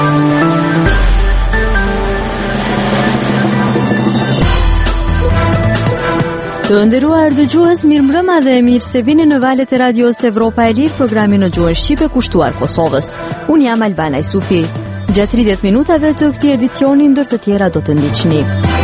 Të nderuar dëgjues, mirëmbrëma dhe mirë se vini në valët e radios Evropa e Lirë, programin në gjuhën shqipe kushtuar Kosovës. Unë jam Albana Isufi. Gjatë 30 minutave të këtij edicioni ndër të tjera do të ndiqni.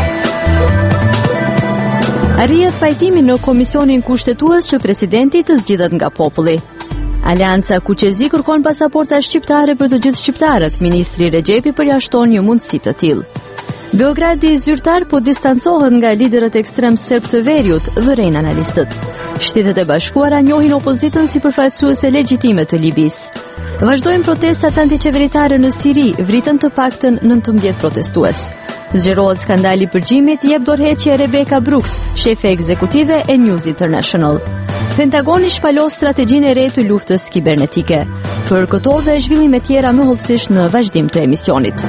Arrihet pajtimi në Komisionin Kushtetues që presidenti të zgjidhet nga populli. Alianca Kuqezi kërkon pasaporta shqiptare për të gjithë shqiptarët. Ministri Rexhepi përjashton një mundësi të tillë. Beogradi zyrtar po distancohet nga liderët ekstrem serb të Veriut, vëren analistët. Shtetet e Bashkuara njohin opozitën si përfaqësuese legjitime të Libisë. Vazhdojnë protestat antiqeveritare në Siri, vritën të paktën 19 protestues. Zgjerohet skandali përgjimit, jep dorëheqje Rebecca Brooks, shefe ekzekutive e News International. Pentagoni shpalos strategjinë e re të luftës kibernetike. Për këto dhe zhvillime tjera më hollësisht në vazhdim të emisionit.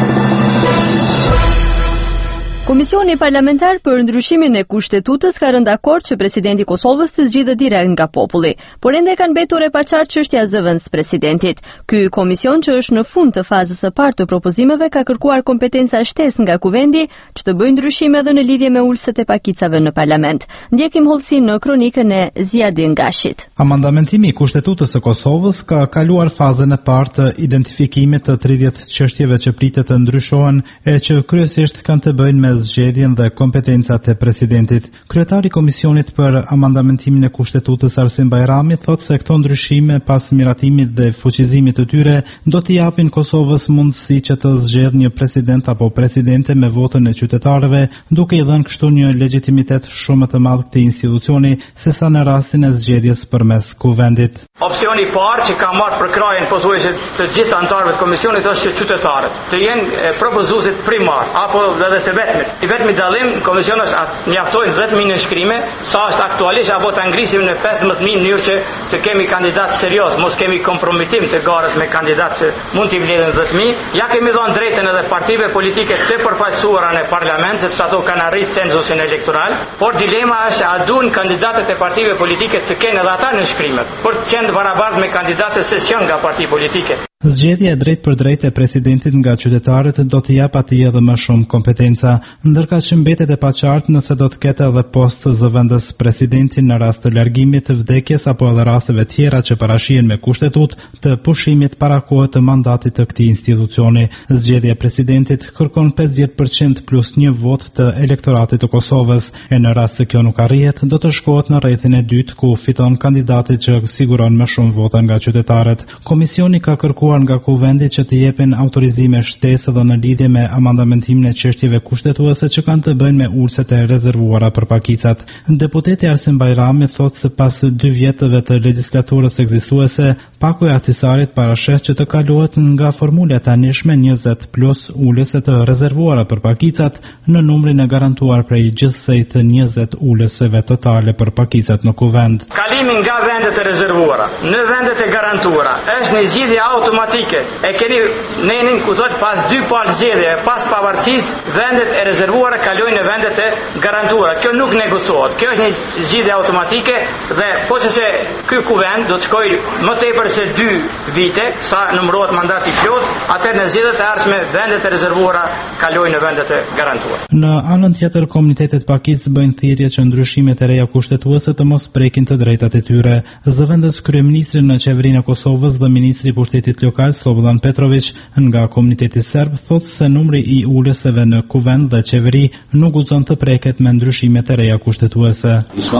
Komisioni parlamentar për ndryshimin e kushtetutës ka rënë dakord që presidenti i Kosovës të zgjidhet direkt nga populli, por ende ka mbetur e paqartë çështja e zëvendës presidentit. Ky komision, që është në fund të fazës së parë të propozimeve, ka kërkuar kompetenca shtesë nga Kuvendi që të bëjë ndryshime edhe në lidhje me ulëset e pakicave në parlament. Ndjekim hollësinë në kronikën e Ziadin Gashit. Amendamentimi i kushtetutës së Kosovës ka kaluar fazën e parë të identifikimit të 30 çështjeve që pritet të ndryshohen e që kryesisht kanë të bëjnë me zgjedhjen dhe kompetencat e presidentit. Kryetari i Komisionit për amandamentimin e kushtetutës Arsim Bajrami thotë se këto ndryshime pas miratimit dhe fuqizimit të tyre do t'i japin Kosovës mundësi që të zgjedhë një president apo presidente me votën e qytetarëve, duke i dhënë kështu një legitimitet shumë të madh këtij institucioni sesa në rastin e zgjedhjes përmes Kuvendit. Opsioni i parë që ka marrë për krajën pothuajse të gjithë anëtarëve të komisionit është që qytetarët të jenë propozuesit primar apo edhe të vetmit. I vetmi dallim komisioni është mjaftojnë 10.000 nënshkrime, sa është aktualisht apo ta ngrisim në 15.000 në mënyrë që të kemi kandidat serioz, mos kemi kompromitim të garës me kandidat që mund t'i vlerën 10.000. Ja kemi dhënë drejtën edhe partive politike të përfaqësuara në parlament, sepse ato kanë arritur censusin elektoral, por dilema është a duan kandidatët e partive politike të kenë edhe ata nënshkrimet, por të qenë barabartë me kandidatët që janë nga parti politike. Zgjedhja e drejt për drejt e presidentit nga qytetarët do t'i jap atij edhe më shumë kompetenca, ndërka që mbetet e paqartë nëse do të ketë edhe post zëvendës presidentin në rast të largimit, vdekjes apo edhe rasteve tjera që parashihen me kushtetutë të pushimit para kohë të mandatit të këtij institucioni. Zgjedhja e presidentit kërkon 50% plus 1 vot të elektoratit të Kosovës, e në rast se kjo nuk arrihet, do të shkohet në rrethin e dytë ku fiton kandidati që siguron më shumë vota nga qytetarët. Komisioni ka kërkuar nga Kuvendi që të jepen autorizime shtesë dhe në lidhje me amandamentimin e çështjeve kushtetuese që kanë të bëjnë me ulëset e rezervuara për pakicat. Deputeti Arsim Bajrami thotë se pas 2 vjetëve të legjislaturës ekzistuese, paku i Ahtisarit parasheh që të kalohet nga formula e tanishme 20 plus ulëse të rezervuara për pakicat në numrin e garantuar prej gjithsej të 20 ulëseve totale për pakicat në Kuvend. Kalimi nga vendet e rezervuara në vendet e garantuara është një zgjidhje automatike. E keni nenin ku thot pas 2 palë zgjedhje, pas pavarësisë, vendet e rezervuara kalojnë në vendet e garantuara. Kjo nuk negociohet. Kjo është një zgjidhje automatike dhe poçse ky kuvend do të shkojë më tepër se 2 vite, sa numërohet mandati i plot, atëherë në zgjedhjet e ardhshme vendet e rezervuara kalojnë në vendet e garantuara. Në anën tjetër, komunitetet pakicë bëjnë thirrje që ndryshimet e reja kushtetuese të mos prekin të drejtat e tyre. Zëvendës kryeministri në qeverinë e Kosovës dhe ministri i pushtetit lokal Slobodan Petrović nga komuniteti serb thotë se numri i ulëseve në kuvend dhe qeveri nuk guxon të preket me ndryshimet e reja kushtetuese.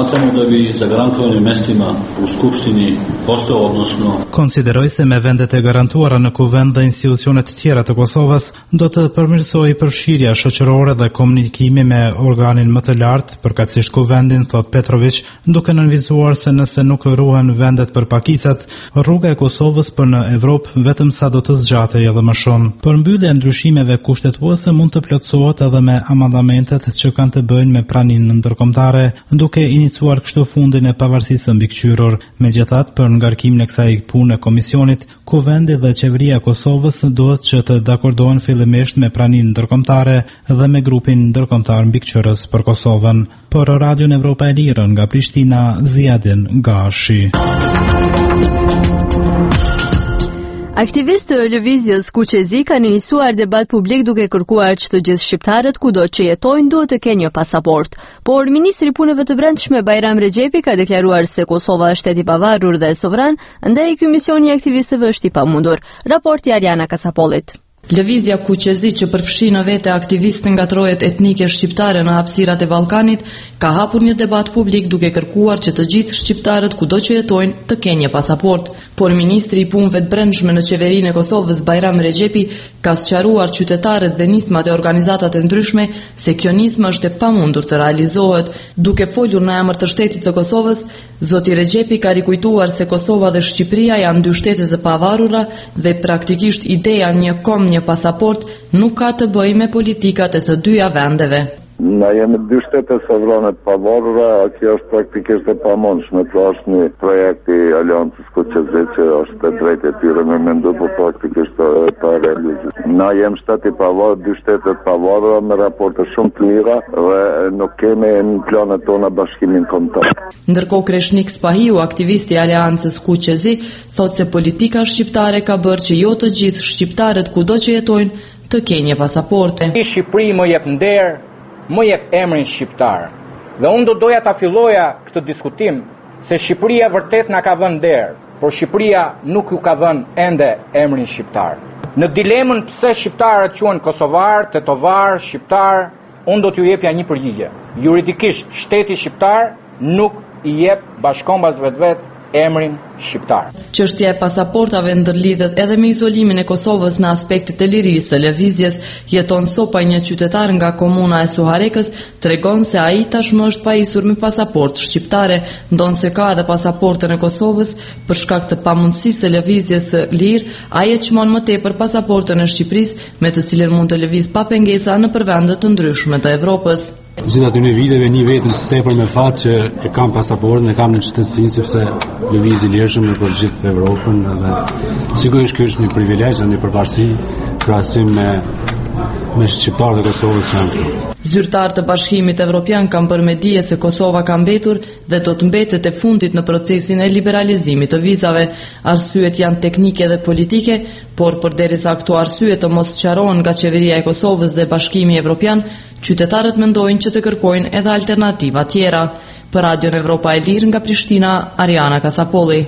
Konsideroj se me vendet e garantuara në kuvend dhe institucionet tjera të Kosovës do të përmirësojë përfshirja shoqërore dhe komunikimi me organin më të lartë, përkatësisht kuvendin, thot Petrović, duke nënvizuar se nëse nuk ruhen vendet për pakicat, rruga e Kosovës për në Evropë vetëm sa do të zgjatej edhe më shumë. Përmbyllja e ndryshimeve kushtetuese mund të plotësohet edhe me amandamentet që kanë të bëjnë me praninë ndërkombëtare, duke iniciuar kështu fundin e pavarësisë mbikëqyrur. Megjithatë, për ngarkimin e kësaj pune komisionit, Kuvendi dhe qeveria e Kosovës duhet që të dakordohen fillimisht me praninë ndërkombëtare dhe me grupin ndërkombëtar mbikëqyrës për Kosovën. Për Radion Evropa e Lirë nga Prishtina, Ziadin Gashi. Aktivistë të lëvizjes Kuqezi kanë iniciuar debat publik duke kërkuar që të gjithë shqiptarët kudo që jetojnë duhet të kenë një pasaport. Por ministri i Punëve të Brendshme Bajram Rexhepi ka deklaruar se Kosova është shtet i pavarur dhe sovran, ndaj ky misioni i aktivistëve është i pamundur. Raporti Ariana Kasapollit. Lëvizja Kuqezi që përfshi në vete aktivistë nga trojet etnike shqiptare në hapësirat e Ballkanit ka hapur një debat publik duke kërkuar që të gjithë shqiptarët kudo që jetojnë të kenë një pasaport. Por ministri i Punëve të Brendshme në qeverinë e Kosovës Bajram Rexhepi ka sqaruar qytetarët dhe nismat e organizatat e ndryshme se kjo nismë është e pamundur të realizohet. Duke folur në emër të shtetit të Kosovës, zoti Rexhepi ka rikujtuar se Kosova dhe Shqipëria janë dy shtete të pavarura dhe praktikisht ideja një kom një pasaport nuk ka të bëjë me politikat e të dyja vendeve. Na jemi dy shtete sovrane të pavarura, kjo është praktikisht e pamundshme. Kjo është një projekt i Aleancës Kuqezi që është e drejtë e tyre me mendu, por praktikisht pa realizuar. Na jemi shteti pavarur, dy shtete të pavarura me raporte shumë të mira dhe nuk kemi në planet tona bashkimin kombëtar. Ndërkohë Kreshnik Spahiu, aktivisti i Aleancës Kuqezi, thotë se politika shqiptare ka bërë që jo të gjithë shqiptarët kudo që jetojnë të kenë një pasaporte. Shqipëri më jep nder, më jep emrin shqiptar. Dhe unë doja ta filloja këtë diskutim se Shqipëria vërtet na ka vënë nder, por Shqipëria nuk ju ka vënë ende emrin shqiptar. Në dilemën pse shqiptarët quhen kosovar, tetovar, shqiptar, unë do t'ju jepja një përgjigje. Juridikisht, shteti shqiptar nuk i jep bashkombas vetvet emrin shqiptar. Çështja e pasaportave ndërlidhet edhe me izolimin e Kosovës në aspektet e lirisë së lëvizjes. Jeton Sopa, një qytetar nga komuna e Suharekës, tregon se ai tashmë është pajisur me pasaportë shqiptare, ndonse ka edhe pasaportën e Kosovës për shkak të pamundësisë së lëvizjes së lirë. Ai e çmon më tepër pasaportën e Shqipërisë, me të cilën mund të lëviz pa pengesa nëpër vende të ndryshme të Evropës. Gjithë aty në viteve një vetëm tepër me fat që e kam pasaportën, e kam në qytetësi sepse lëviz i lirshëm nëpër gjithë Evropën dhe sigurisht ky është një privilegj dhe një përparësi krahasim me shqiptarët e Kosovës që janë këtu. Zyrtarët e Bashkimit Evropian kanë bërë me dije se Kosova ka mbetur dhe do të mbetet e fundit në procesin e liberalizimit të vizave. Arsyet janë teknike dhe politike, por përderisa këto arsye të mos sqarohen nga qeveria e Kosovës dhe Bashkimi Evropian, qytetarët mendojnë që të kërkojnë edhe alternativa tjera. Për Radion Evropa e Lirë nga Prishtina, Ariana Kasapolli.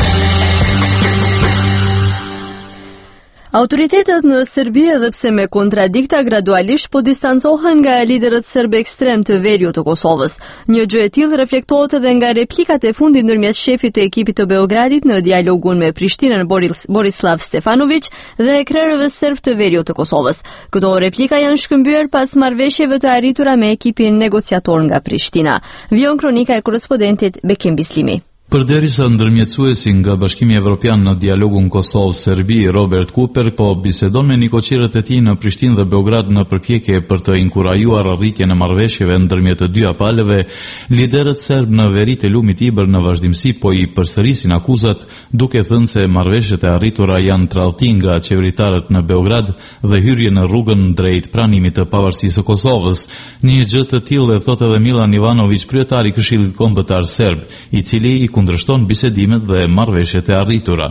Autoritetet në Serbi, edhe pse me kontradikta, gradualisht po distancohen nga liderët serb ekstrem të veriut të Kosovës. Një gjë e tillë reflektohet edhe nga replikat e fundit ndërmjet shefit të ekipit të Beogradit në dialogun me Prishtinën, Borislav Stefanović, dhe krerëve serb të veriut të Kosovës. Këto replika janë shkëmbyer pas marrëveshjeve të arritura me ekipin negociator nga Prishtina. Vion kronika e korrespondentit Bekim Bislimi. Përderisa ndërmjetësuesi nga Bashkimi Evropian në dialogun Kosovë-Serbi, Robert Cooper, po bisedon me nikoqirët e tij në Prishtinë dhe Beograd në përpjekje për të inkurajuar arritjen e marrëveshjeve ndërmjet të dy palëve, liderët serb në veri të lumit Ibër në vazhdimsi po i përsërisin akuzat, duke thënë se marrëveshjet e arritura janë tradhti nga qeveritarët në Beograd dhe hyrje në rrugën drejt pranimit të pavarësisë së Kosovës. Një gjë të tillë e thotë edhe Milan Ivanović, kryetari i Këshillit Kombëtar Serb, i cili i kundërshton bisedimet dhe marrëveshjet e arritura.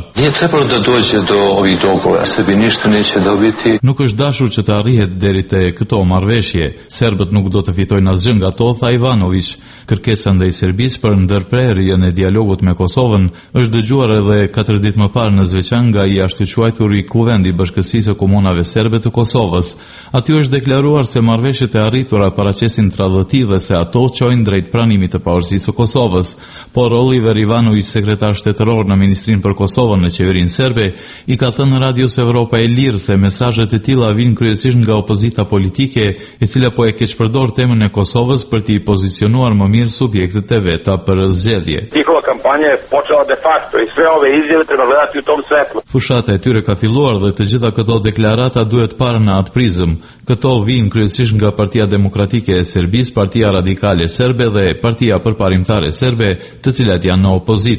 Nuk është dashur që të arrihet deri te këto marrëveshje. Serbët nuk do të fitojnë asgjë nga to, tha Ivanović. Kërkesa ndaj Serbisë për ndërprerjen e dialogut me Kosovën është dëgjuar edhe 4 ditë më parë në Zveçan nga i ashtuquajturi Kuvendi i Bashkësisë së Komunave Serbe të Kosovës. Aty është deklaruar se marrëveshjet e arritura paraqesin tradhti dhe se ato çojnë drejt pranimit të pavarësisë së Kosovës. Por Oliver Ivanović, sekretar shtetëror në Ministrinë për Kosovën në qeverinë serbe, i ka thënë Radios Evropa e Lirë se mesazhet e tilla vijnë kryesisht nga opozita politike, e cila po e keqpërdor temën e Kosovës për t'i pozicionuar më mirë subjektet e veta për zgjedhje. Fushata e tyre ka filluar dhe të gjitha këto deklarata duhet parë në atë prizëm. Këto vijnë kryesisht nga Partia Demokratike e Serbisë, Partia Radikale Serbe dhe Partia Përparimtare Serbe, të cilat janë në opozit.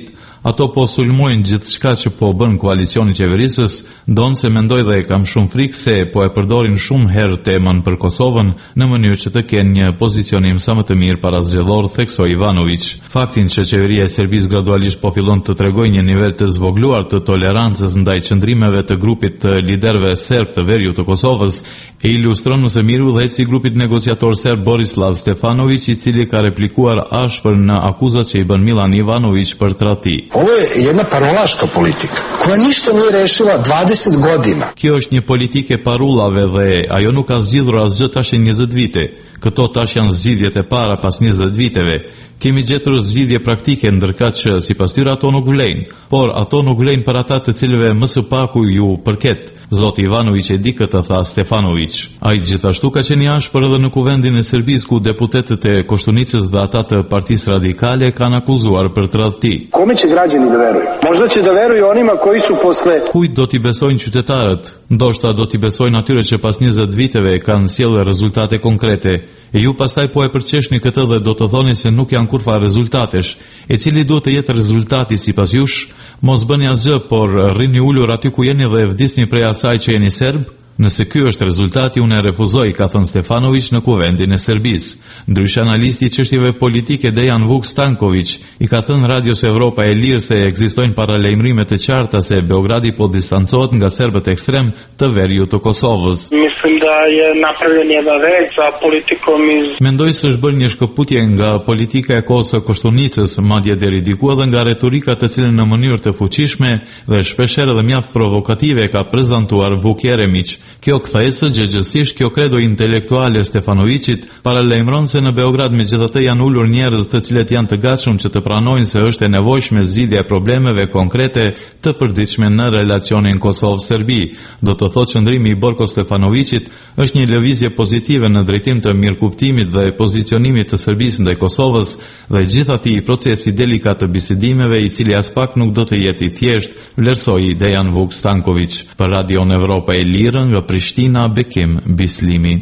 Ato po sulmojnë gjithçka që po bën koalicioni qeverisës, donë se mendoj dhe kam shumë frikë se po e përdorin shumë herë temën për Kosovën në mënyrë që të kenë një pozicionim sa më të mirë para zgjedhor, theksoi Ivanović. Faktin që qeveria e Serbisë gradualisht po fillon të tregojë një nivel të zvogluar të tolerancës ndaj qëndrimeve të grupit të liderëve serb të veriut të Kosovës e ilustron më së miri udhëheci i grupit negociator serb Borislav Stefanović, i cili ka replikuar ashpër në akuzat që i bën Milan Ivanović për tradhti. Ovo je jedna parolaška politika koja ništa nije rešila 20 godina. Kjo është një politikë e parullave dhe ajo nuk ka zgjidhur asgjë tash 20 vite. Këto tash janë zgjidhjet e para pas 20 viteve. Kemi gjetur zgjidhje praktike, ndërkaq që sipas tyre ato nuk vlejnë, por ato nuk vlejnë për ata të cilëve më së paku ju përket. Zoti Ivanović e di këtë, tha Stefanović. Ai gjithashtu ka qenë i ashpër edhe në kuvendin e Serbisë, ku deputetët e Koštunicës dhe ata të Partisë Radikale kanë akuzuar për tradhti. Kome će građani da veruju? Možda će da veruju onima koji su posle... Kujt do t'i besojnë qytetarët? Ndoshta do t'i besojnë atyre që pas 20 viteve kanë sjellë rezultate konkrete. E ju pastaj po e përqeshni këtë dhe do të thoni se nuk janë kurfa rezultatesh. E cili duhet të jetë rezultati sipas jush? Mos bëni asgjë, por rrini ulur aty ku jeni dhe vdisni prej asaj që jeni serb? Nëse ky është rezultati, unë e refuzoj, ka thënë Stefanović në kuvendin e Serbisë. Ndryshe, analisti i çështjeve politike Dejan Vuk Stanković i ka thënë Radios Evropa e Lirë se ekzistojnë paralajmërime të qarta se Beogradi po distancohet nga serbët ekstrem të veriut të Kosovës. Mislim da je napravljen jedan red za politikom iz... Mendoj se është bërë një shkëputje nga politika e kohës së Koštunicës, madje deri diku edhe nga retorika të cilën në mënyrë të fuqishme dhe shpeshherë dhe mjaft provokative ka prezantuar Vuk Jeremić. Kjo kthesë, gjëgjësisht kjo kredo intelektuale Stefanovićit, paralajmëron se në Beograd megjithatë janë ulur njerëz të cilët janë të gatshëm që të pranojnë se është e nevojshme zgjidhja e problemeve konkrete të përditshme në relacionin Kosovë-Serbi. Do të thotë qëndrimi i Borko Stefanovićit është një lëvizje pozitive në drejtim të mirëkuptimit dhe pozicionimit të Serbisë ndaj Kosovës dhe gjithati i procesi delikat të bisedimeve, i cili as pak nuk do të jetë i thjesht, vlerësoi Dejan Vuk Stanković. Për Radion Evropa e Lirë nga Prishtina, Bekim Bislimi.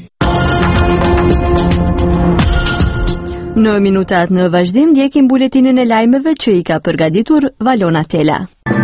Në minutat në vazhdim ndjekim buletinën e lajmeve që i ka përgatitur Valona Tela.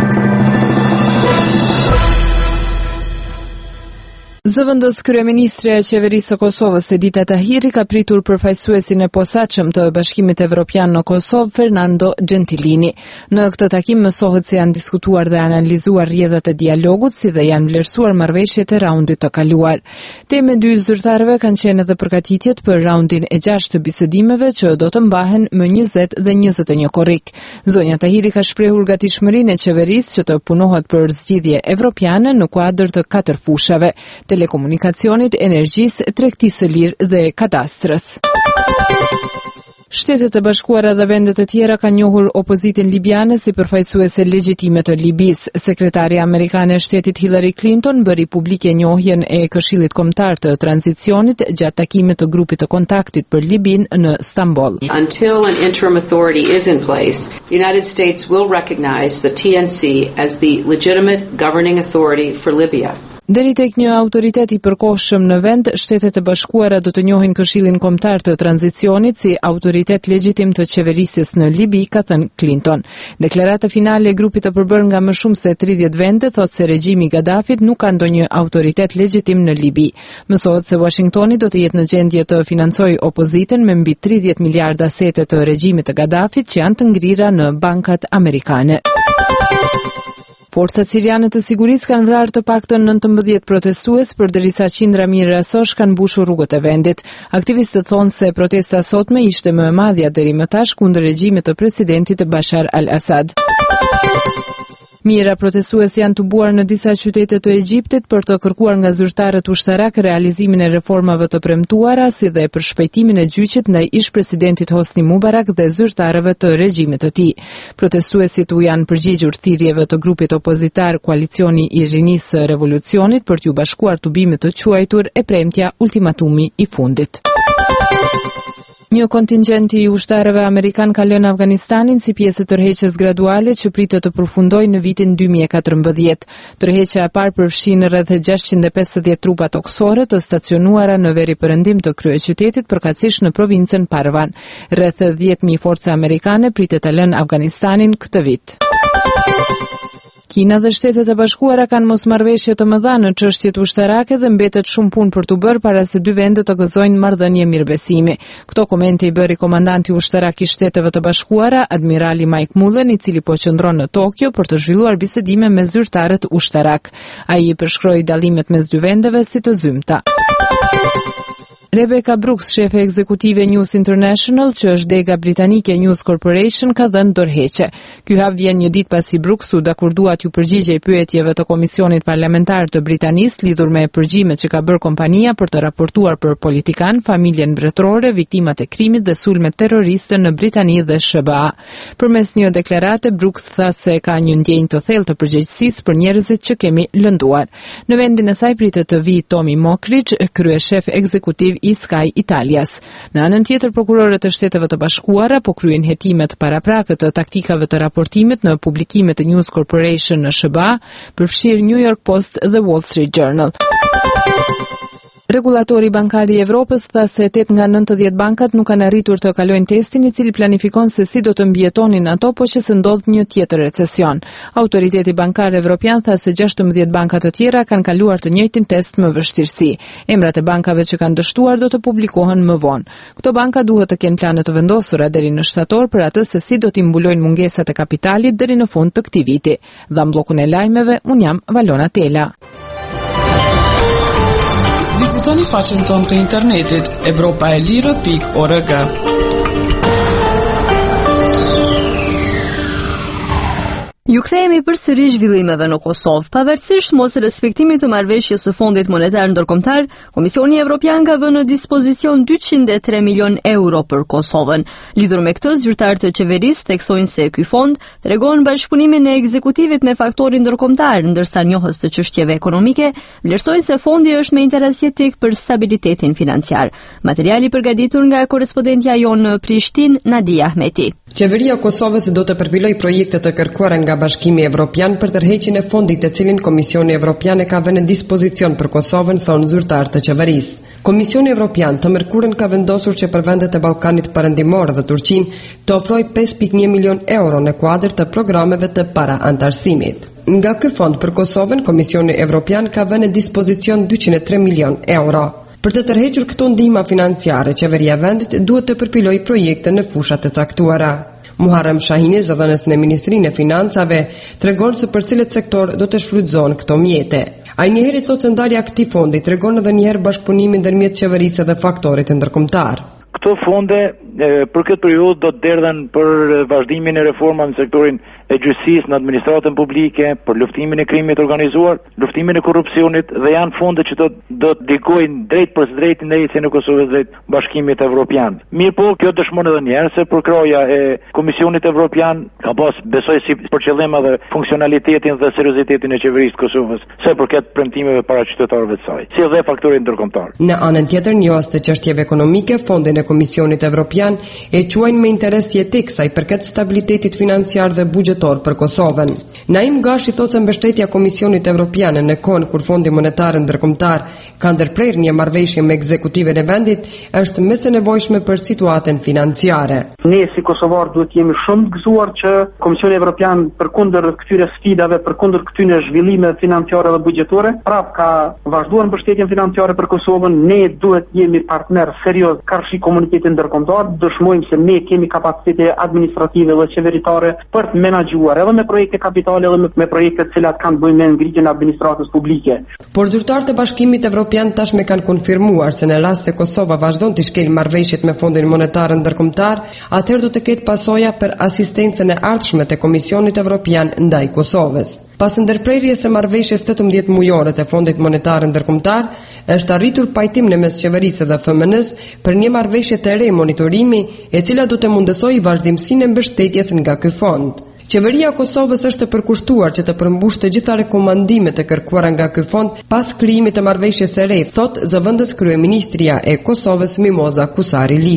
Zëvendës kryeministre e qeverisë së Kosovës Edita Tahiri ka pritur përfaqësuesin e posaçëm të Bashkimit Evropian në Kosovë, Fernando Gentilini. Në këtë takim mësohet se janë diskutuar dhe analizuar rrjedhat e dialogut, si dhe janë vlerësuar marrëveshjet e raundit të kaluar. Temë dy zyrtarëve kanë qenë edhe përgatitjet për raundin e 6 të bisedimeve që do të mbahen më 20 dhe 21 korrik. Zonja Tahiri ka shprehur gatishmërinë e qeverisë që të punohet për zgjidhje evropiane në kuadër të 4 fushave: telekomunikacionit, energjisë, tregtisë së lirë dhe kadastrës. Shtetet e Bashkuara dhe vendet e tjera kanë njohur opozitën libiane si përfaqësuese legjitime të Libisë. Sekretarja amerikane e shtetit Hillary Clinton bëri publike njohjen e Këshillit Kombëtar të Tranzicionit gjatë takimit të grupit të kontaktit për Libinë në Stamboll. Until an interim authority is in place, the United States will recognize the TNC as the legitimate governing authority for Libya. Deri tek një autoritet i përkohshëm në vend, Shtetet e Bashkuara do të njohin Këshillin Kombëtar të Tranzicionit si autoritet legjitim të qeverisjes në Libi, ka thënë Clinton. Deklarata finale e grupit të përbërë nga më shumë se 30 vende thotë se regjimi Gaddafit nuk ka ndonjë autoritet legjitim në Libi. Mësohet se Washingtoni do të jetë në gjendje të financojë opozitën me mbi 30 miliarda sete të regjimit të Gaddafit që janë të ngrira në bankat amerikane. Forcat siriane të sigurisë kanë vrarë të paktën 19 protestues, përderisa qindra mijë rasosh kanë mbushur rrugët e vendit. Aktivistët thonë se protesta sotme ishte më e madhja deri më tash kundër regjimit të presidentit Bashar al-Assad. Mijëra protestues janë tubuar në disa qytete të Egjiptit për të kërkuar nga zyrtarët ushtarak realizimin e reformave të premtuara, si dhe për shpejtimin e gjyqit ndaj ish-presidentit Hosni Mubarak dhe zyrtarëve të regjimit të tij. Protestuesit u janë përgjigjur thirrjeve të grupit opozitar Koalicioni i Rinisë së Revolucionit për t'u bashkuar tubimit të quajtur e premtja ultimatumi i fundit. Një kontingjent i ushtarëve amerikan ka lënë Afganistanin si pjesë e tërheqjes graduale që pritet të përfundojë në vitin 2014. Tërheqja e parë përfshin rreth 650 trupa toksore të stacionuara në veri perëndim të kryeqytetit, përkatësisht në provincën Parvan. Rreth 10.000 forca amerikane pritet të lënë Afganistanin këtë vit. Kina dhe Shtetet e Bashkuara kanë mosmarrëveshje të mëdha në çështjet ushtarake dhe mbetet shumë punë për t'u bërë para se dy vendet të gëzojnë marrëdhënie mirëbesimi. Këto komente i bëri komandanti ushtarak i Shteteve të Bashkuara, admirali Mike Mullen, i cili po qëndron në Tokyo për të zhvilluar bisedime me zyrtarët ushtarak. Ai i përshkroi dallimet mes dy vendeve si të zymta. Rebecca Brooks, shefe ekzekutive News International, që është dega britanike News Corporation, ka dhënë dorëheqje. Ky hap vjen një ditë pasi Brooks u dakordua t'ju përgjigjej pyetjeve të Komisionit Parlamentar të Britanisë lidhur me përgjimet që ka bërë kompania për të raportuar për politikan, familjen mbretërore, viktimat e krimit dhe sulmet terroriste në Britani dhe SBA. Përmes një deklarate, Brooks tha se ka një ndjenjë të thellë të përgjegjësisë për njerëzit që kemi lënduar. Në vendin e saj pritet të vijë Tommy Mockridge, kryeshef ekzekutiv i Sky Italias. Në anën tjetër, prokurorët e Shteteve të Bashkuara po kryejnë hetimet paraprake të taktikave të raportimit në publikimet e News Corporation në SBA, përfshirë New York Post dhe Wall Street Journal. Regulatori bankar i Evropës tha se 8 nga 90 bankat nuk kanë arritur të kalojnë testin, i cili planifikon se si do të mbijetonin ato po që se ndodh një tjetër recesion. Autoriteti bankar evropian tha se 16 banka të tjera kanë kaluar të njëjtin test me vështirësi. Emrat e bankave që kanë dështuar do të publikohen më vonë. Këto banka duhet të kenë plane të vendosura deri në shtator për atë se si do t'i mbulojnë mungesat e kapitalit deri në fund të këtij viti. Dha mllokun e lajmeve, un jam Valona Tela. Vizitoni faqen tonë të internetit europaelire.org. Ju kthehemi përsëri zhvillimeve në Kosovë. Pavarësisht mos respektimit të marrëveshjes së Fondit Monetar Ndërkombëtar, Komisioni Evropian ka vënë në dispozicion 203 milion euro për Kosovën. Lidhur me këtë, zyrtarët e qeverisë theksojnë se ky fond tregon bashkëpunimin e ekzekutivit me faktorin ndërkombëtar, ndërsa njohës të çështjeve ekonomike vlerësojnë se fondi është me interes jetik për stabilitetin financiar. Materiali përgatitur nga korrespondentja jonë në Prishtinë, Nadia Ahmeti. Qeveria e Kosovës do të përpiloj projekte të kërkuara nga Bashkimi Evropian për tërheqjen e fondit të cilin Komisioni Evropian e ka vënë në dispozicion për Kosovën, thonë zyrtarët e qeverisë. Komisioni Evropian të mërkurën ka vendosur që për vendet e Ballkanit Perëndimor dhe Turqinë të ofrojë 5.1 milion euro në kuadër të programeve të paraantarësimit. Nga ky fond për Kosovën, Komisioni Evropian ka vënë në dispozicion 203 milion euro. Për të tërhequr këto ndihma financiare, qeveria e vendit duhet të përpilojë projekte në fushat e caktuara. Muharrem Shahini, zëdhënës në Ministrinë e Financave, tregon se për cilët sektor do të shfrytëzohen këto mjete. Ai njëherë thotë se ndarja e këtij fondi tregon edhe një herë bashkëpunimin ndërmjet qeverisë dhe faktorit ndërkombëtar. Këto fonde për këtë periudhë do të derdhen për vazhdimin e reformave në sektorin e gjyqësisë, në administratën publike, për luftimin e krimit organizuar, luftimin e korrupsionit dhe janë fonde që do të ndikojnë drejt për drejt në ecjen e Kosovës drejt Bashkimit Evropian. Mirë po, kjo dëshmon edhe një herë se përkraja e Komisionit Evropian ka pas besoj si për qëllim edhe funksionalitetin dhe seriozitetin e qeverisë të Kosovës, sa përket premtimeve para qytetarëve të saj, si edhe faktorin ndërkombëtar. Në anën tjetër, njohës të çështjeve ekonomike, fondin e Komisionit Evropian e quajnë me interes jetik sa i përket stabilitetit financiar dhe buxhetor për Kosovën. Naim Gashi thotë se mbështetja e Komisionit Evropian në kohën kur Fondi Monetar Ndërkombëtar ka ndërprerë një marrëveshje me ekzekutivin e vendit është më së nevojshme për situatën financiare. Ne si kosovar duhet jemi shumë të gëzuar që Komisioni Evropian përkundër këtyre sfidave, përkundër këtyre zhvillimeve financiare dhe buxhetore, prap ka vazhduar mbështetjen financiare për Kosovën. Ne duhet jemi partner serioz karshi komunitetit ndërkombëtar, dëshmojmë se ne kemi kapacitete administrative dhe qeveritare për të menaxhuar edhe me projekte kapitale edhe me projekte të cilat kanë të bëjnë me ngritjen e administratës publike. Por zyrtarët e Bashkimit Evropian tashmë kanë konfirmuar se në rast se Kosova vazhdon të shkelë marrëveshjet me Fondin Monetar Ndërkombëtar, atëherë do të ketë pasoja për asistencën e ardhshme të Komisionit Evropian ndaj Kosovës. Pas ndërprerjes së marrëveshjes 18 mujore të Fondit Monetar Ndërkombëtar, është arritur pajtim në mes qeverisë dhe FMN-s për një marrëveshje të re monitorimi, e cila do të mundësojë vazhdimsinë e mbështetjes nga ky fond. Qeveria e Kosovës është e përkushtuar që të përmbushë të gjitha rekomandimet e kërkuara nga ky fond pas krijimit të marrëveshjes së re, thotë zëvendës kryeministria e Kosovës Mimoza Kusari Lila.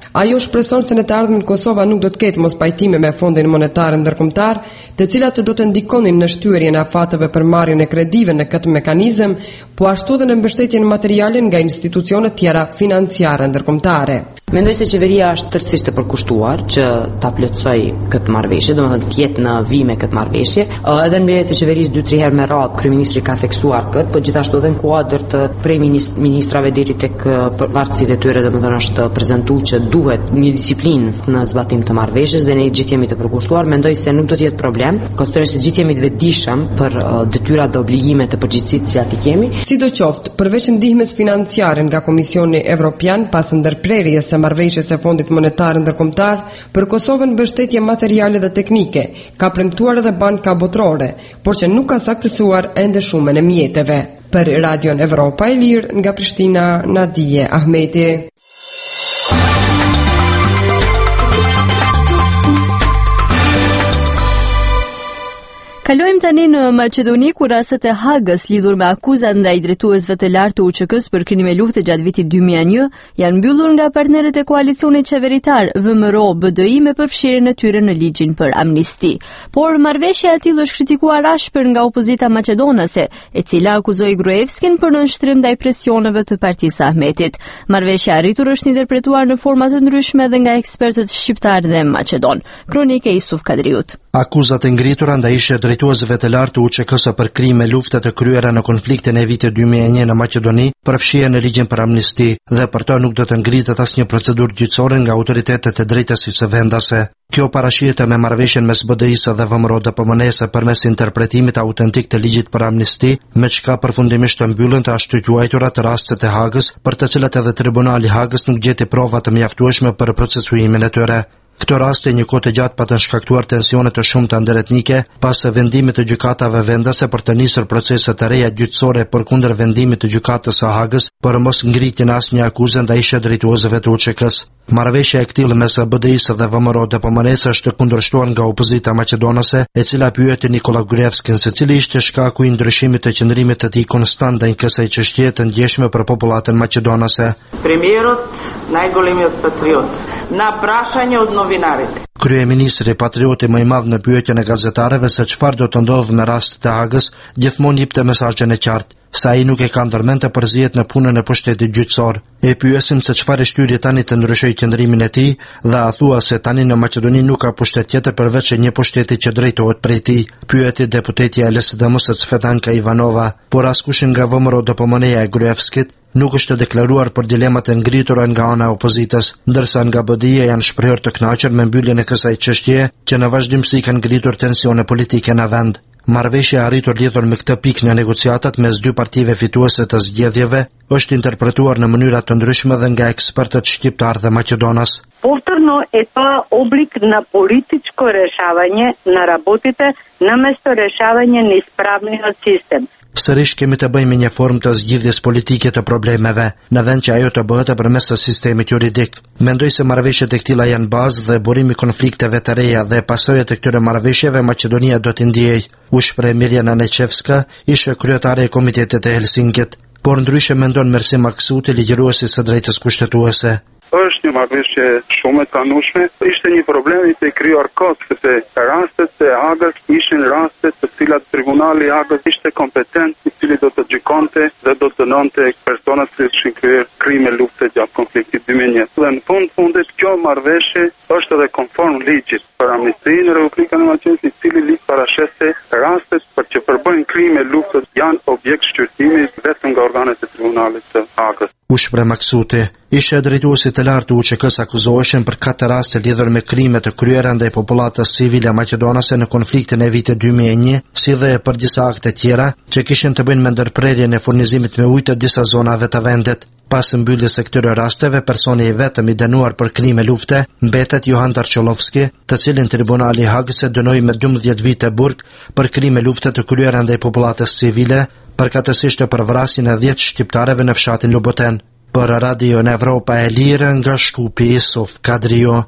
Ajo shpreson se në të ardhmen Kosova nuk do të ketë mos pajtime me fondin monetar ndërkombëtar, të cilat do të ndikonin në shtyrjen e afateve për marrjen e kredive në këtë mekanizëm, po ashtu edhe në mbështetjen materiale nga institucione tjera financiare ndërkombëtare. Mendoj se qeveria është tërësisht e përkushtuar që ta plotësoj këtë marrëveshje, domethënë të jetë në vime këtë marrëveshje. Edhe në mbledhjet e qeverisë 2-3 herë me radhë kryeministri ka theksuar këtë, por gjithashtu edhe në kuadër të ministrave deri tek varësitë e tyre, domethënë është prezantuar që duhet një disiplinë në zbatim të marrëveshjes dhe ne gjithë jemi të përkushtuar. Mendoj se nuk do të jetë problem, konsiderisht se gjithë jemi të vetëdijshëm për detyrat dhe obligimet e përgjithësisë që ati kemi. Sidoqoftë, përveç ndihmës financiare nga Komisioni Evropian pas ndërprerjes së marrëveshjes së Fondit Monetar Ndërkombëtar, për Kosovën mbështetje materiale dhe teknike ka premtuar edhe Banka Botërore, por që nuk ka saktësuar ende shumën e mjeteve. Për Radion Evropa e Lirë nga Prishtina, Nadije Ahmeti. Kalojmë tani në Maqedoni, ku rastet e Hagës lidhur me akuzat ndaj drejtuesve të lartë të UÇK-s për krime lufte gjatë vitit 2001 janë mbyllur nga partnerët e koalicionit qeveritar VMRO BDI me përfshirjen e tyre në ligjin për amnisti. Por marrëveshja e tillë është kritikuar ashpër nga opozita maqedonase, e cila akuzoi Gruevskin për nënshtrim ndaj presioneve të Partisë Ahmetit. Marrëveshja e arritur është interpretuar në forma të ndryshme edhe nga ekspertët shqiptar dhe maqedon. Kronike Isuf Kadriut. Akuzat e ngritura ndaj drejtuesve të lartë të UÇK-s për krime lufte të kryera në konfliktin e vitit 2001 në Maqedoni përfshihen në ligjin për amnisti dhe për to nuk do të ngritet asnjë procedurë gjyqësore nga autoritetet e drejtësisë vendase. Kjo parashihet me marrëveshjen mes BDI-së dhe VMRO-DPMN-së përmes interpretimit autentik të ligjit për amnisti, me çka përfundimisht të mbyllen të ashtu quajtura të rastet e Hagës, për të cilat edhe Tribunali i Hagës nuk gjeti prova të mjaftueshme për procesuimin e tyre. Këto raste një kohë të gjatë pa të shkaktuar tensione të shumta ndëretnike pas vendimit të gjykatave vendase për të nisur procese të reja gjyqësore përkundër vendimit të gjykatës së Hagës për mos ngritjen e asnjë akuze ndaj drejtuesve të UÇK-s. Marrëveshja e këtij mes BDI-së dhe VMRO-DPMN-së është kundërshtuar nga opozita maqedonase, e cila pyeti Nikola Gruevskin se cili ishte shkaku i ndryshimit të qëndrimit të tij konstant ndaj kësaj çështje të ndjeshme për popullatën maqedonase. Premierot najgolemiot patriot na prashanje od novinarit. Kryeministri patrioti më i madh në pyetjen e gazetarëve se çfarë do të ndodhë me rastet e Hagës, gjithmonë jepte mesazhin e qartë, sa ai nuk e ka ndërmend të përzihet në punën e pushtetit gjyqësor. E pyesim se çfarë shtyri tani të ndryshojë qëndrimin e tij dhe a thua se tani në Maqedoni nuk ka pushtet tjetër përveç një pushteti që drejtohet prej tij, pyeti deputetja e LSDM-s Cvetanka Ivanova, por askush nga VMRO-DPMN-ja e Gruevskit nuk është deklaruar për dilemat e ngritura nga ana e opozitës, ndërsa nga BDI-ja janë shprehur të kënaqur me mbylljen e kësaj çështjeje që në vazhdimsi kanë ngritur tensione politike në vend. Marrëveshja e arritur lidhur me këtë pikë në negociatat mes dy partive fituese të zgjedhjeve është interpretuar në mënyra të ndryshme dhe nga ekspertët shqiptar dhe maqedonas. Повторно е тоа облик на политичко решавање на работите наместо решавање на исправниот систем. Sërish kemi të bëjmë një formë të zgjidhjes politike të problemeve, në vend që ajo të bëhet përmes së sistemit juridik. Mendoj se marrëveshjet e këtilla janë bazë dhe burimi konflikteve të reja dhe pasojat e këtyre marrëveshjeve Maqedonia do t'i ndjejë, u shpreh Mirjana Neqevska, ishte kryetare e Komitetit të Helsinkit, por ndryshe mendon Mersim Maksuti, ligjëruesi së drejtës kushtetuese. Është një marrëveshje shumë e tanueshme, ishte një problem i të krijuar kot, sepse rastet e Hagës ishin raste të cilat Tribunali i Hagës ishte kompetent, i cili do të gjykonte dhe do të dënonte personat që kishin kryer krime lufte gjatë konfliktit 2001. Dhe në fundit kjo marrëveshje është edhe konform ligjit për amnistinë në Republikën e Maqedonisë, i cili ligj parasheste rastet për që përbëjnë krime lufte janë objekt shqyrtimi vetëm nga organet e Tribunalit të Hagës. U shpreh Maksuti, ishte drejtuesi të lartë të UÇK-s akuzoheshin për 4 raste lidhur me krime të kryera ndaj popullatës civile maqedonase në konfliktin e vitit 2001, si dhe për disa akte tjera që kishin të bëjnë me ndërprerjen e furnizimit me ujë të disa zonave të vendit. Pas mbylljes së këtyre rasteve, personi i vetëm i dënuar për krime lufte mbetet Johan Tarçolovski, të cilin Tribunali i Hagës e dënoi me 12 vite burg për krime lufte të kryera ndaj popullatës civile, përkatësisht për vrasjen e 10 shqiptarëve në fshatin Luboten. Për Radio në Evropa e Lirë nga Shkupi, Isuf Kadrio.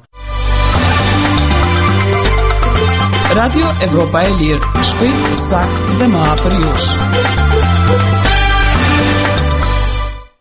Radio Evropa e Lirë, shpejt, sakt dhe më afër jush.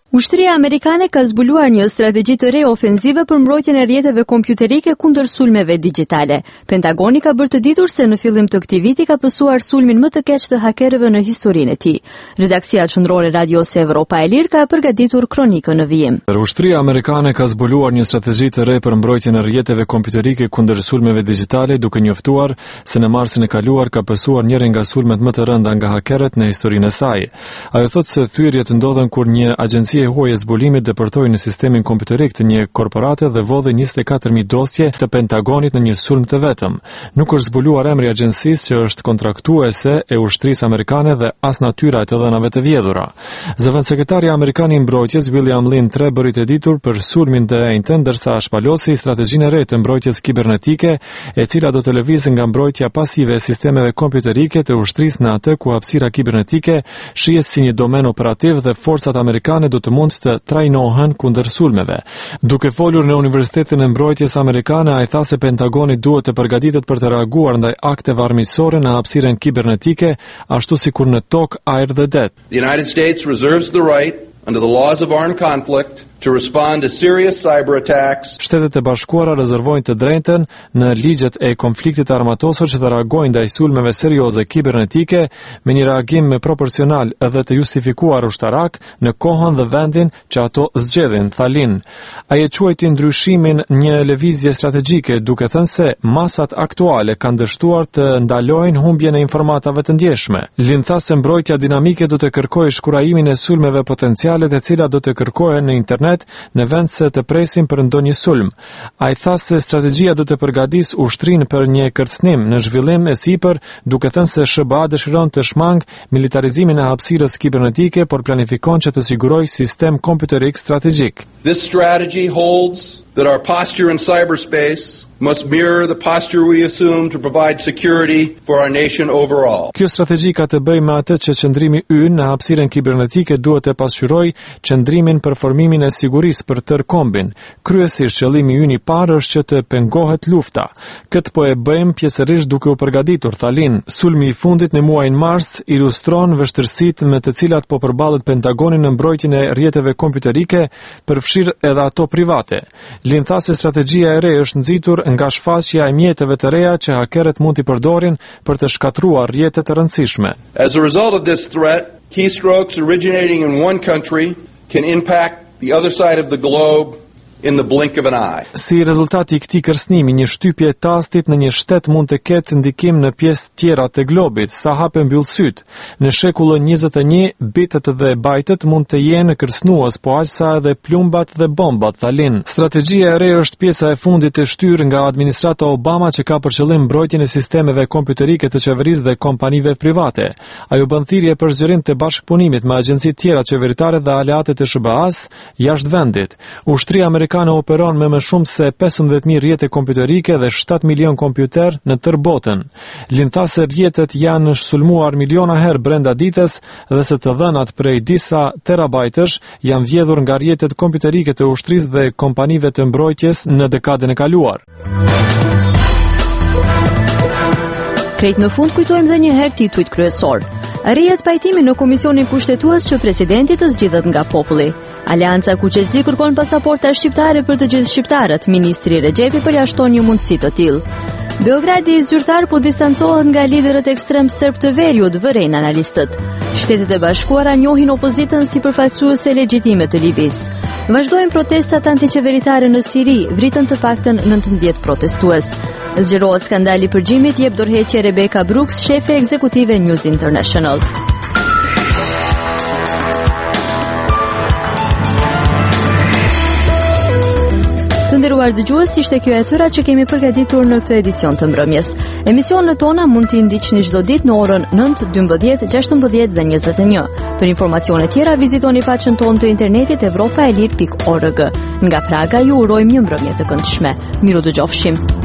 Ushtria amerikane ka zbuluar një strategji të re ofenzive për mbrojtjen e rrjeteve kompjuterike kundër sulmeve digjitale. Pentagoni ka bërë të ditur se në fillim të këtij viti ka pësuar sulmin më të keq të hakerëve në historinë e tij. Redaksia qendrore Radios Evropa e Lirë ka përgatitur kronikën në vijim. Ushtria amerikane ka zbuluar një strategji të re për mbrojtjen e rrjeteve kompjuterike kundër sulmeve digjitale, duke njoftuar se në marsin e kaluar ka pësuar njëri nga sulmet më të rënda nga hakerët në historinë e saj. Ajo thotë se thyrjet ndodhen kur një agjenci e huaj e zbulimit depërtoi në sistemin kompjuterik të një korporate dhe vodhi 24.000 dosje të Pentagonit në një sulm të vetëm. Nuk është zbuluar emri i agjencisë që është kontraktuese e ushtrisë amerikane dhe as natyra e të dhënave të vjedhura. Zëvendësekretari amerikan i mbrojtjes William Lynn III bëri të ditur për sulmin të enjtë, ndërsa shpalosi strategjinë e re të mbrojtjes kibernetike, e cila do të lëvizë nga mbrojtja pasive e sistemeve kompjuterike të ushtrisë në atë ku hapësira kibernetike shihet si një domen operativ dhe forcat amerikane do të mund të trajnohen kundër sulmeve. Duke folur në Universitetin e Mbrojtjes Amerikane, ai tha se Pentagoni duhet të përgatitet për të reaguar ndaj akteve armiqësore në hapësirën kibernetike, ashtu sikur në tokë, ajër dhe det. The United States reserves the right under the laws of armed conflict to respond to serious cyber attacks. Shtetet e Bashkuara rezervojnë të drejtën në ligjet e konfliktit armatosur që të reagojnë ndaj sulmeve serioze kibernetike me një reagim me proporcional edhe të justifikuar ushtarak në kohën dhe vendin që ato zgjedhin, tha Lin. Ai e quajti ndryshimin një lëvizje strategjike, duke thënë se masat aktuale kanë dështuar të ndalojnë humbjen e informatave të ndjeshme. Lin tha se mbrojtja dinamike do të kërkojë shkurajimin e sulmeve potenciale të cilat do të kërkohen në internet në vend se të presin për ndonjë sulm. Ai tha se strategjia do të përgatisë ushtrinë për një kërcënim në zhvillim e sipër, duke thënë se SBA dëshiron të shmang militarizimin e hapësirës kibernetike, por planifikon që të sigurojë sistem kompjuterik strategjik. This strategy holds that our posture in cyberspace must mirror the posture we assume to provide security for our nation overall. Kjo strategji ka të bëjë me atë që qëndrimi ynë në hapësirën kibernetike duhet të pasqyrojë qëndrimin për formimin e sigurisë për tërë kombin. Kryesisht qëllimi ynë i parë është që të pengohet lufta. Këtë po e bëjmë pjesërisht duke u përgatitur, tha Lin. Sulmi i fundit në muajin mars ilustron vështirësitë me të cilat po përballet Pentagoni në mbrojtjen e rrjeteve kompjuterike, përfshirë edhe ato private. Lin tha se strategjia e re është nxitur nga shfaqja e mjeteve të reja që hakerët mund t'i përdorin për të shkatruar rrjete të rëndësishme. As a result of this threat, keystrokes originating in one country can impact the other side of the globe in the blink of an eye. Si rezultati i këtij kërcënimi, një shtypje e tastit në një shtet mund të ketë ndikim në pjesë tjera të globit, sa hape mbyll syt. Në shekullin 21, bitet dhe bajtet mund të jenë kërcënues, po aq sa edhe plumbat dhe bombat, tha Lin. Strategjia e re është pjesa e fundit e shtyrë nga administrata Obama që ka për qëllim mbrojtjen e sistemeve kompjuterike të qeverisë dhe kompanive private. Ajo bën thirrje për zgjerim të bashkëpunimit me agjenci tjera qeveritare dhe aleate të SBA-s jashtë vendit. Ushtria amerikane operon me më shumë se 15.000 rrjete kompjuterike dhe 7 milion kompjuter në tërë botën. Lin tha se rrjetet janë sulmuar miliona herë brenda ditës dhe se të dhënat prej disa terabajtësh janë vjedhur nga rrjetet kompjuterike të ushtrisë dhe kompanive të mbrojtjes në dekadën e kaluar. Krejt në fund kujtojmë dhe një herë titujt kryesor. Rrihet pajtimi në Komisionin Kushtetues që presidenti të zgjidhet nga populli. Alianca Kuqezi kërkon pasaporta shqiptare për të gjithë shqiptarët. Ministri Rexhepi përjashton një mundësi të tillë. Beogradi i zyrtar po distancohet nga liderët ekstrem serb të Veriut, vëren analistët. Shtetet e Bashkuara njohin opozitën si përfaqësuese legjitime të Libisë. Vazhdojnë protestat antiqeveritare në Siri, vritën të paktën 19 protestues. Zgjerohet skandali i përgjimit, jep dorëheqje Rebecca Brooks, shefe ekzekutive News International. Të nderuar dëgjues, ishte kjo e tëra që kemi përgatitur në këtë edicion të mbrëmjes. Emisionet tona mund t'i ndiqni çdo ditë në orën 9, 12, 16 dhe 21. Për informacione tjera vizitoni faqen tonë të internetit evropaelir.org. Nga Praga ju urojmë një mbrëmje të këndshme. Miru dëgjofshim.